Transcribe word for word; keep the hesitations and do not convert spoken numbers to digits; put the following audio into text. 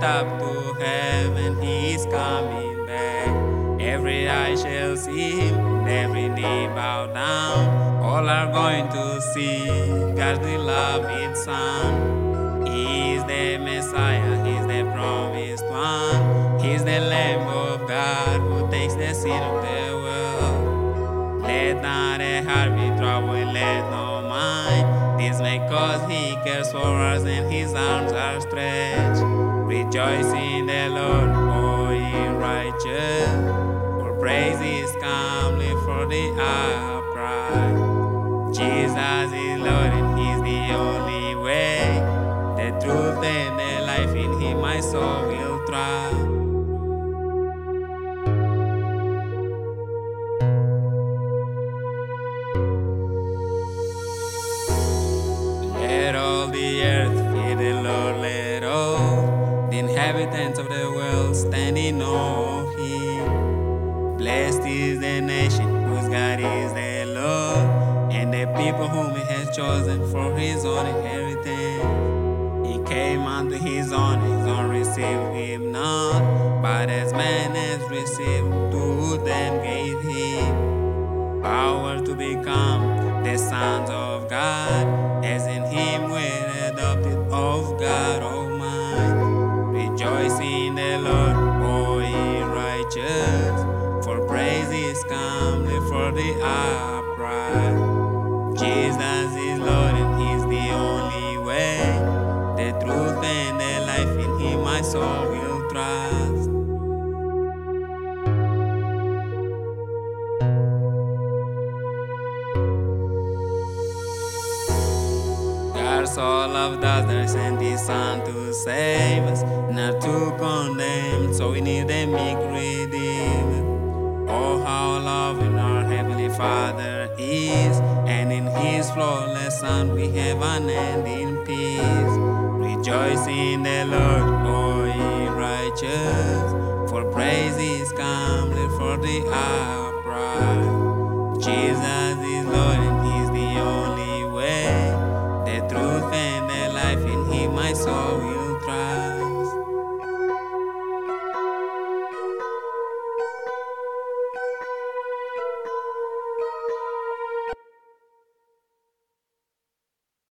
up to heaven, he is coming back. Every eye shall see him, and every knee bow down. All are going to see God's beloved Son. He is the Messiah, he is the promised one. He is the Lamb of God who takes the sin of the world. Let not a heart be troubled, let no mind dismay, cause he cares for us and his arms are stretched. Rejoice in the Lord, O ye righteous, for praise is comely for the upright. Jesus is Lord and he's the only way, the truth and the life, in him my soul will thrive. Let all the earth fear the Lord, let all the inhabitants of the world stand in awe of him. Blessed is the nation whose God is the Lord, and the people whom he has chosen for his own inheritance. He came unto his own, his own received him not, but as man has received, to them gave him power to become the sons of God, as in him we're adopted of God Almighty. Rejoice in the Lord, O ye righteous, for praise is comely for the upright. Jesus is Lord and he's the only way, the truth and the life, in him my soul will trust. God so loved us that he sent his Son to save us, not to condemn, so we need a meek redeemer. Oh, how loving our Heavenly Father is, and in his flawless Son we have unending peace. Rejoice in the Lord, O ye righteous, for praise is comely for the upright. Jesus is Lord